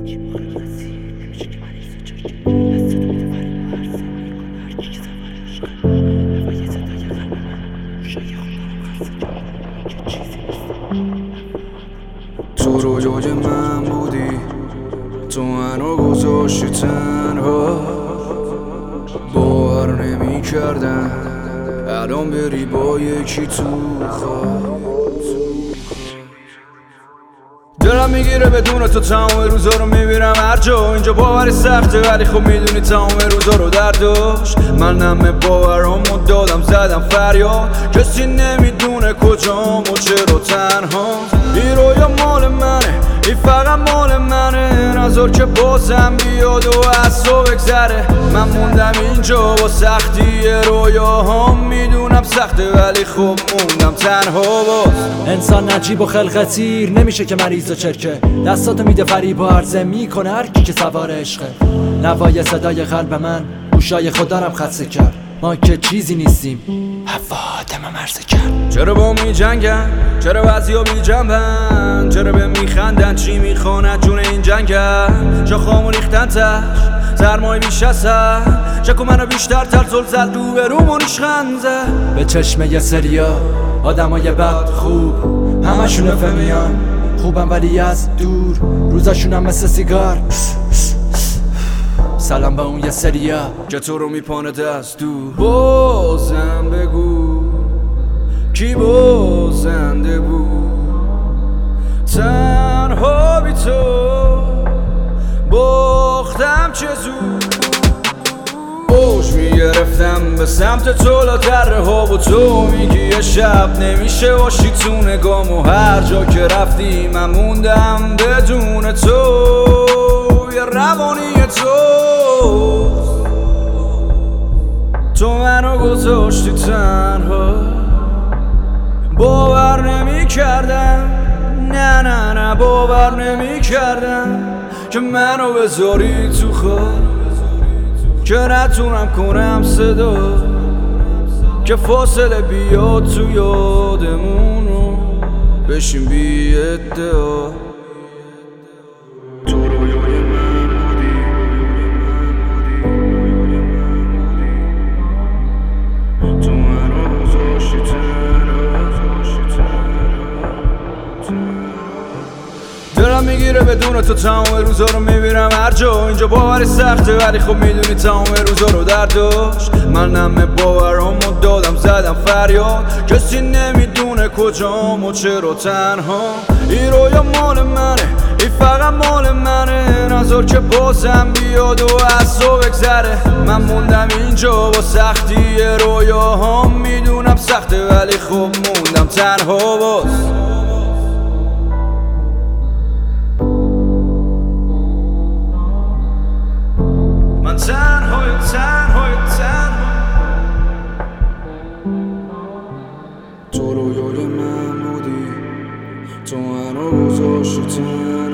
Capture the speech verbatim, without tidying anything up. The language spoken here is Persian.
تو رویای من بودی، تو منو گذاشتی تنها، باور نمی کردم الان بری با یکی تو خواب. دلم میگیره بدون تو تمام روزا رو میبینم هر جا، اینجا باوری سخته ولی خب میدونی تمام روزا رو درداش. من نمه باورامو دادم زدم فریاد، کسی نمیدونه کجام و چرا تنها. این رویا مال منه، این فقط مال منه، نذار که بازم بیاد و از تو بگذره. من موندم اینجا با سختی رویاهام، میدونم سخته ولی خب موندم تنها باز. انسان نجیب و خلقتیر نمیشه که مریض و چرکه، دستاتو میده فریب و عرضه میکنه هر کی که سوار عشقه. نوای صدای قلب من گوشای خودارم خدسه کرد، ما که چیزی نیستیم هوا آدم مرزه کرد. چرا با می جنگن؟ چرا بعضیا بی جنبن؟ چرا به میخندن؟ چی میخواند جون این جنگن؟ شاخامو ریختن تش سرمای بیش هستن، شکو منو بیشتر تر زل زد رو به رو منیش خنزه. به چشم یه سریا آدمای بد خوب همشون فهمیان خوبم ولی از دور، روزاشونم مثل سیگار. سلام به اون یه سریا که تو رو میپانه دست دور. بازم بگو کی بازنده بود، تنها بی تو باختم چه زود. اوج میگرفتم به سمت تو لاتره ها و تو میگی یه شب نمیشه باشی تو نگام، و هر جا که رفتی من موندم بدون تو. یه روانی تو تو منو گذاشتی تنها، باور نمی کردم، نه نه نه باور نمی کردم که منو بذاری تو خواب، که نتونم کنم صدا، که فاصله بیاد تو یادمونو بشیم بی ادعا. تو رویای من بودی، تو منو گذاشتی دلم میگیره بدون تو تمام روزا رو میبینم هر جا، اینجا باوری سخته ولی خب میدونی تمام روزا رو درداش. من نمه باورامو دادم زدم فریاد، کسی نمیدونه کجام و چرا تنها. این رویا مال منه، این فقط مال منه، نذار که بازم بیاد و از تو بگذره. من موندم اینجا با سختی رویاهام، میدونم سخته ولی خب موندم تنها باز. من تنهای تنهای تنها، تو رویای من بودی، تو منو گذاشتی تنها.